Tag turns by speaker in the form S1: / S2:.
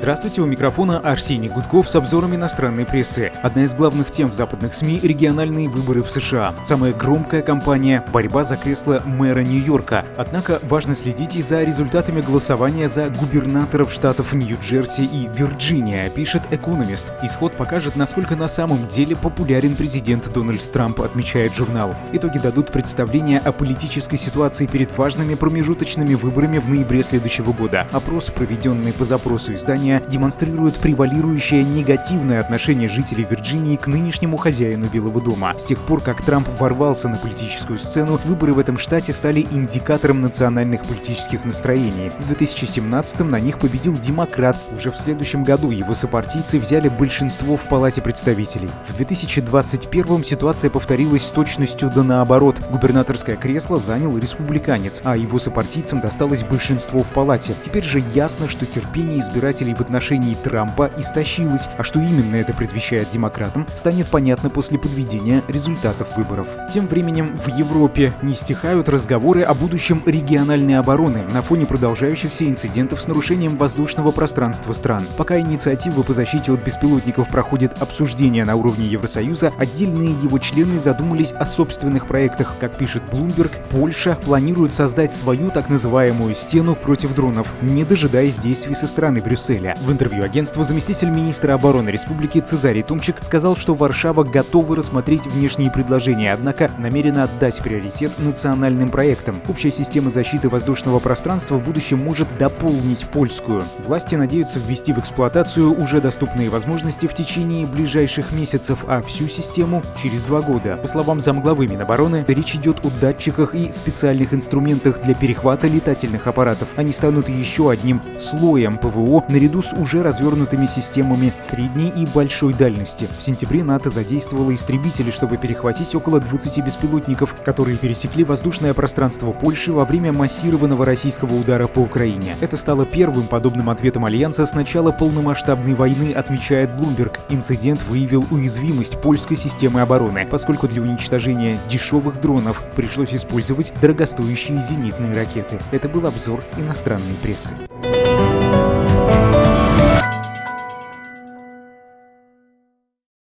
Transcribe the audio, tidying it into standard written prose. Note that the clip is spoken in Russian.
S1: Здравствуйте, у микрофона Арсений Гудков с обзором иностранной прессы. Одна из главных тем в западных СМИ – региональные выборы в США. Самая громкая кампания – борьба за кресло мэра Нью-Йорка. Однако важно следить и за результатами голосования за губернаторов штатов Нью-Джерси и Вирджиния, пишет Экономист. Исход покажет, насколько на самом деле популярен президент Дональд Трамп, отмечает журнал. Итоги дадут представление о политической ситуации перед важными промежуточными выборами в ноябре следующего года. Опрос, проведенный по запросу издания, демонстрирует превалирующее негативное отношение жителей Вирджинии к нынешнему хозяину Белого дома. С тех пор, как Трамп ворвался на политическую сцену, выборы в этом штате стали индикатором национальных политических настроений. В 2017-м на них победил демократ. Уже в следующем году его сопартийцы взяли большинство в Палате представителей. В 2021-м ситуация повторилась с точностью да наоборот. Губернаторское кресло занял республиканец, а его сопартийцам досталось большинство в Палате. Теперь же ясно, что терпение избирателей в отношении Трампа истощилось, а что именно это предвещает демократам, станет понятно после подведения результатов выборов. Тем временем в Европе не стихают разговоры о будущем региональной обороны на фоне продолжающихся инцидентов с нарушением воздушного пространства стран. Пока инициатива по защите от беспилотников проходит обсуждение на уровне Евросоюза, отдельные его члены задумались о собственных проектах. Как пишет Bloomberg, Польша планирует создать свою так называемую стену против дронов, не дожидаясь действий со стороны Брюсселя. В интервью агентству заместитель министра обороны республики Цезарий Томчик сказал, что Варшава готова рассмотреть внешние предложения, однако намерена отдать приоритет национальным проектам. Общая система защиты воздушного пространства в будущем может дополнить польскую. Власти надеются ввести в эксплуатацию уже доступные возможности в течение ближайших месяцев, а всю систему через 2 года. По словам замглавы Минобороны, речь идет о датчиках и специальных инструментах для перехвата летательных аппаратов. Они станут еще одним слоем ПВО наряду с уже развернутыми системами средней и большой дальности. В сентябре НАТО задействовало истребители, чтобы перехватить около 20 беспилотников, которые пересекли воздушное пространство Польши во время массированного российского удара по Украине. Это стало первым подобным ответом Альянса с начала полномасштабной войны, отмечает Bloomberg. Инцидент выявил уязвимость польской системы обороны, поскольку для уничтожения дешевых дронов пришлось использовать дорогостоящие зенитные ракеты. Это был обзор иностранной прессы.